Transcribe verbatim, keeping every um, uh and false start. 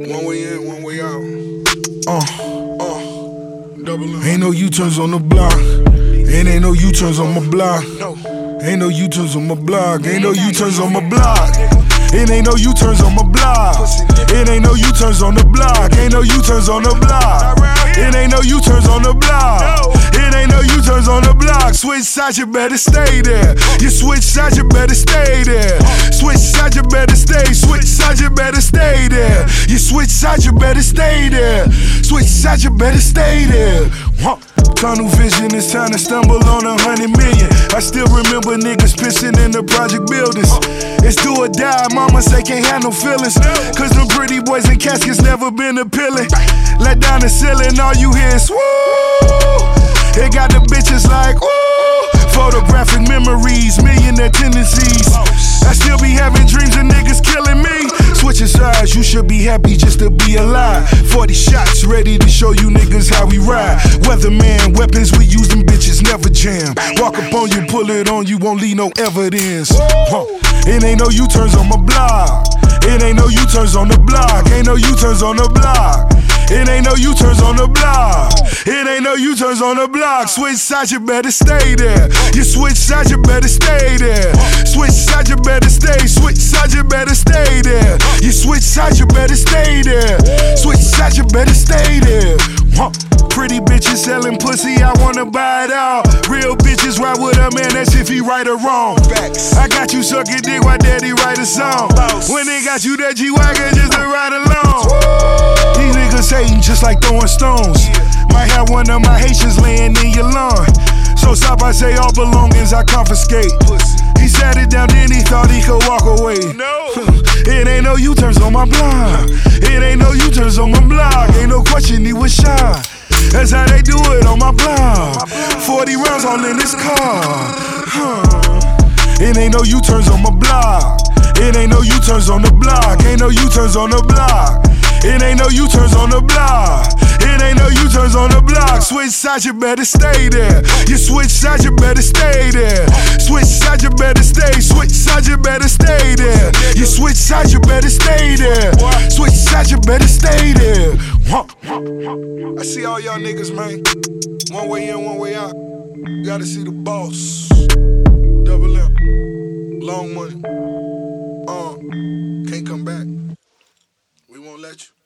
One way in, one way out. Uh, uh, double M. Ain't no U-turns on the block. Ain't ain't no U-turns on my block. No. Ain't no U-turns on my block. Ain't no U-turns on my block. It ain't no U-turns on my block. It ain't no U-turns on the block. Ain't no U-turns on the block. It ain't no U-turns on the block. It ain't no U-turns on the block. Switch sides, you better stay there. You switch sides, you better stay there. Switch sides, you better stay. Switch sides, you better stay there. You switch sides, you better stay there. Switch sides, you better stay there. Huh. Tunnel vision, it's time to stumble on a hundred million. I still remember niggas pissing in the project buildings. It's do or die, mama say can't have no feelings. Cause them pretty boys in caskets never been appealing. Let down the ceiling, all you hear is woo. It got the bitches like woo. Photographic memories, millionaire tendencies. I still be having dreams of niggas killing me. Switching sides, you should be happy just to be alive. forty shots ready to show you niggas how we ride. Weatherman, weapons we use, them bitches never jam. Walk up on you, pull it on you, won't leave no evidence. Huh. It ain't no U-turns on my block. It ain't no U-turns on the block. Ain't no U-turns on the block. It ain't no U-turns on the block. It ain't no U-turns on the block. Switch sides, you better stay there. You switch sides, you better stay there. Switch sides, you better stay. Switch sides, you better stay there. You switch sides, you better stay there. Switch sides, you better stay there. Huh. Pretty bitches selling pussy, I wanna buy it all. Real bitches ride with a man, that's if he right or wrong. I got you sucking dick while daddy write a song. When they got you that G-Wagon just to ride along. These niggas hating just like throwing stones. Might have one of my Haitians laying in your lawn. So stop, I say all belongings I confiscate. He sat it down, then he thought he could walk away. It ain't no U-turns on my block. It ain't no U-turns on my block. Ain't no question he was shy. That's how they do it on my block. forty rounds all in this car. Huh. It ain't no U-turns on my block. It ain't no U-turns on the block. Ain't no U-turns on the block. It ain't no U-turns on the block. It ain't no U-turns on the block. Switch sides, you better stay there. You switch sides, you better stay there. Switch sides, you better stay. Switch sides, you better stay there. You switch sides, you better stay there. Switch sides, you better stay there. Huh. I see all y'all niggas, man. One way in, one way out. You gotta see the boss. Double M. Long money. Uh, can't come back. We won't let you.